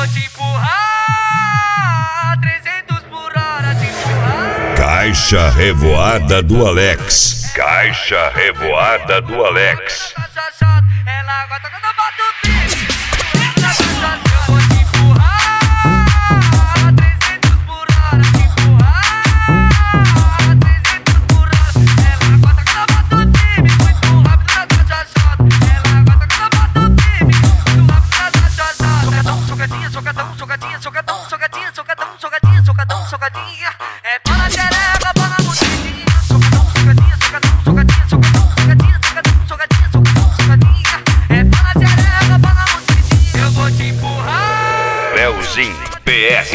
vou te empurrar 300 por hora, te empurrar. Caixa Revoada do Alex. Caixa Revoada do Alex. Ela gosta quando eu boto o pique. Eu vou te empurrar 300 por hora, te empurrar 300 por hora. Ela gosta quando eu boto o time muito rápido na cachaçada. Ela gosta quando eu boto o time muito rápido na cachaçada. Socadinha, socadão, socadinha, socadão, socadinha, socadão, socadinha, socadão, socadinha. É bola na xereca, bola na bucetinha. Socadão, socadinha, socadão, socadinha, socadão, socadinha, socadão, socadinha, socadão, socadinha. É bola na xereca, bola na bucetinha. Eu vou te empurrar. Leozinho PR.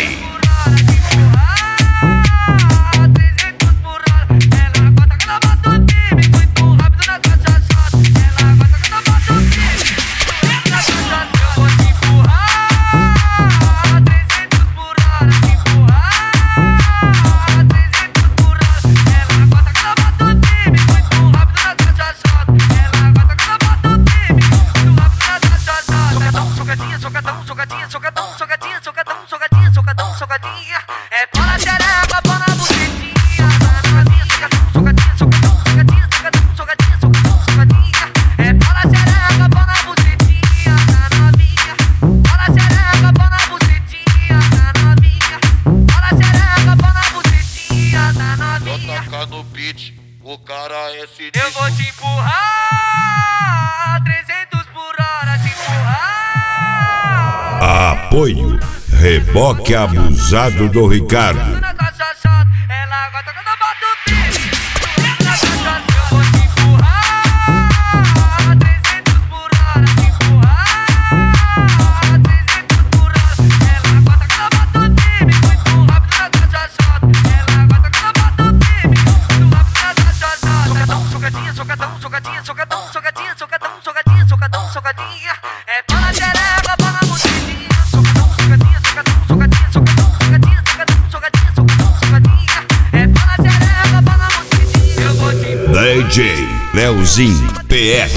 É bola xereca, bola na bucetinha. É bola xereca, bola na bucetinha da novinha. Bola xereca, bola na bucetinha da novinha. Bola xereca, bola na bucetinha da novinha. Só tocar no beat, o cara é sinistro. Eu vou te empurrar 300 por hora, te empurrar. Apoio Reboque Abusado do Ricardo. Na cachaçada, ela gosta quando eu boto o pique. Na cachaçada, eu vou te empurrar 300 por hora, te empurrar 300 por hora. Ela gosta quando eu boto o time muito rápido na cachaçada. Ela gosta quando eu boto o time muito rápido na cachaçada. Socadão, socadinha, socadão, socadinha, socadão, socadinha, socadão, socadinha, socadão, socadinha. É bola xereca, bola na bucetinha. Socadão, socadinha, socadão, socadinha, socadão, socadinha, socadão, socadinha, socadão, socadinha. É bola xereca, bola na bucetinha. Eu vou te empurrar. DJ Leozinho PR.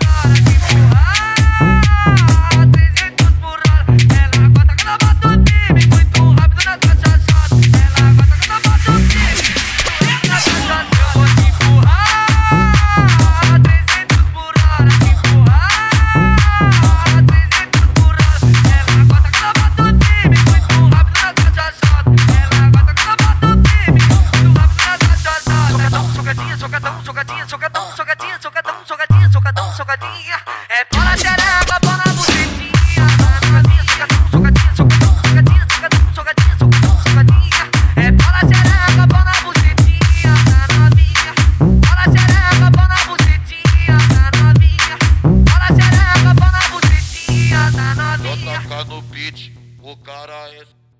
Socadinha, é bola xereca, bola na bucetinha. Socadinha, socadão, socadinha, socadão, socadinha, socadão, socadinha. É bola xereca, bola na bucetinha da novinha. Bola xereca, bola na bucetinha da novinha. Bola xereca, bola na bucetinha da Só novinha. tocar no beat, o cara é